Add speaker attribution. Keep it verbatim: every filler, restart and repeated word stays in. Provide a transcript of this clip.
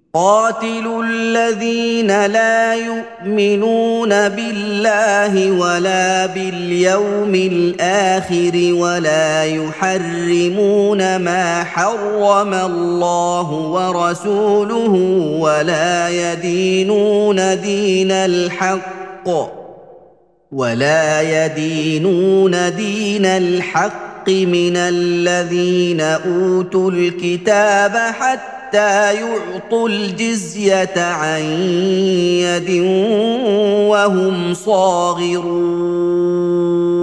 Speaker 1: قاتلوا الذين لا يؤمنون بالله ولا باليوم الآخر ولا يحرمون ما حرم الله ورسوله ولا يدينون دين الحق ولا يدينون دين الحق من الذين أوتوا الكتاب حتى يعطوا الجزية عن يد وهم صاغرون